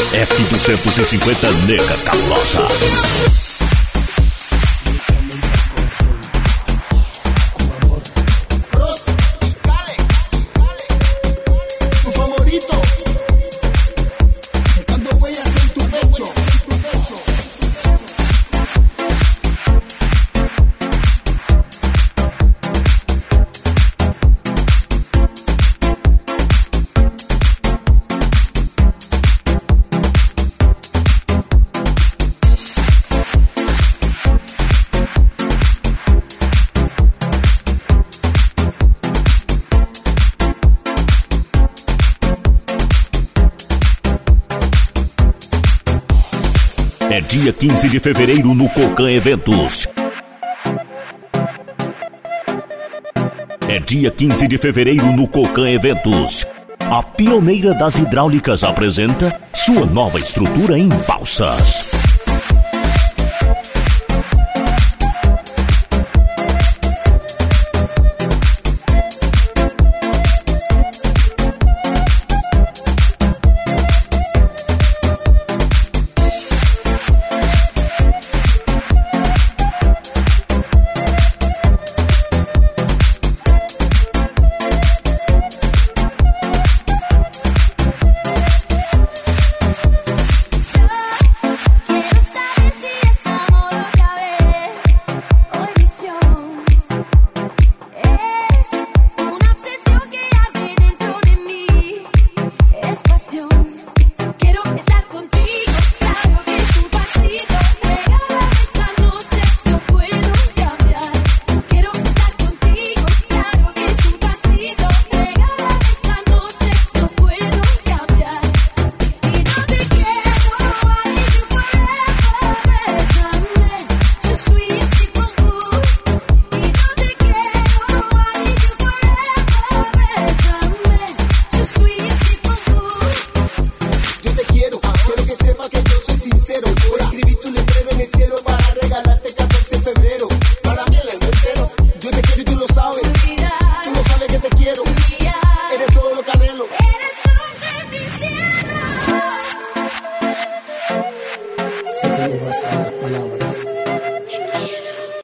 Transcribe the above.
F250 Nega Cabulosa. É dia 15 de fevereiro no Cocan Eventos. É dia 15 de fevereiro no Cocan Eventos. A pioneira das hidráulicas apresenta sua nova estrutura em balsas. Quiero que sepa que yo soy sincero. Voy a escribir tu letrero en el cielo.